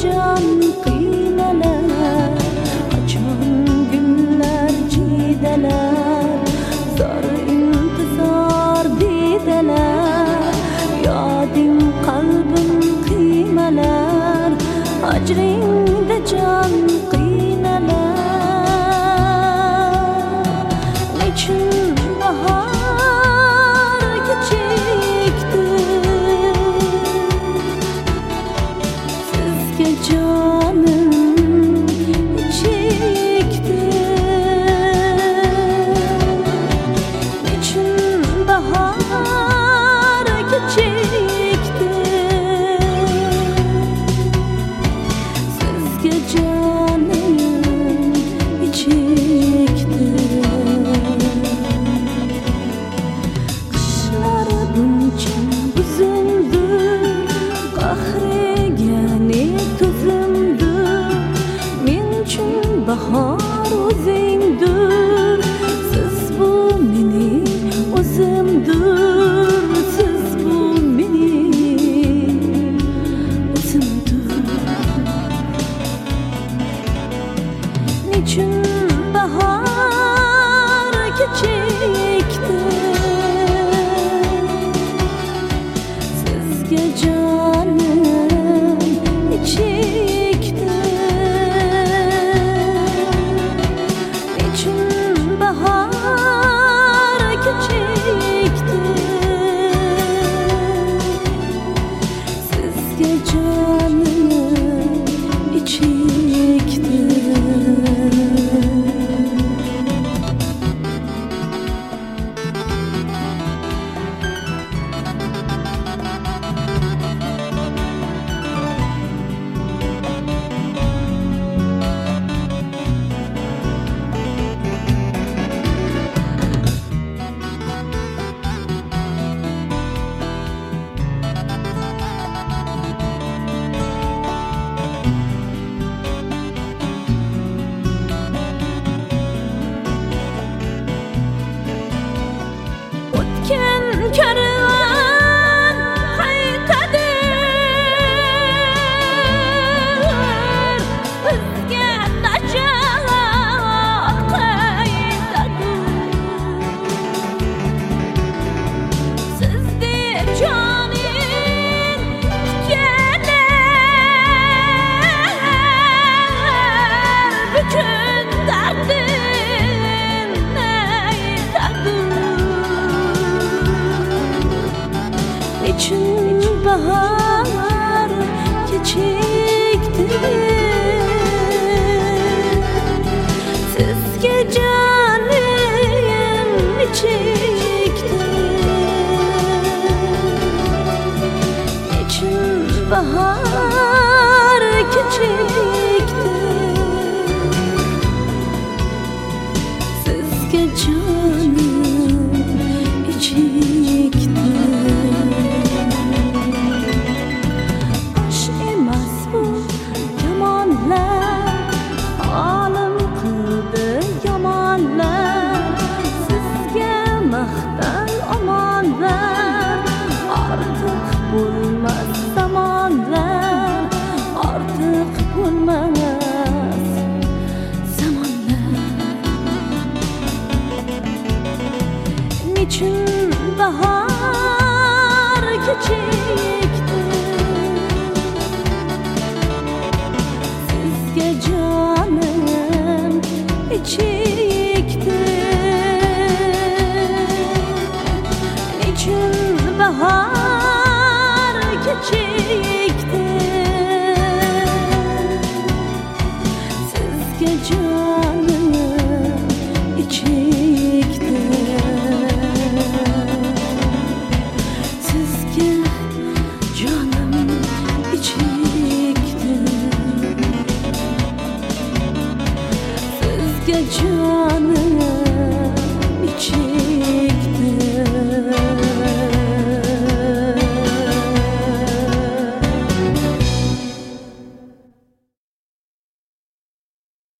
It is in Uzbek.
can qiynalar, qachon günlar jidalar, zor intizor didalar, yoding qalbim qiymalar, ajringda can qiynalar. Nechun bahor kechikdi sizga jonim chekdi. Nechun bahor kechikdi sizga jonim chekdi. Qishlar buncha uzundir, qahriga ne tuzimdir, men uchun bahor o'zingdir, siz bu mening o'zimdir, siz bu mening o'zimdir. Nechun bahor kechikdi sizga jonim chekdi. Nechun bahor kechikdi sizga jonim chekdi. O'tgan karvon qaytadir, bizga najot qaytadir. Sizdek joning tikanar, bütün dardin aytadir. Nechun bahor kechikdi sizga jonim chekdi. Nechun bahor kechikdi sizga jonim chekdi. Osh emas bu yomonlar, olim qildi yomonlar, sizga maqtan omonlar, ortiq bo'lmas zamonlar, ortiq bo'lmas zamonlar. Nechun bahor kechikdi sizga jonim chekdi. Nechun bahor kechikdi sizga jonim chekdi. Sizga jonim chekdi. Sizga jonim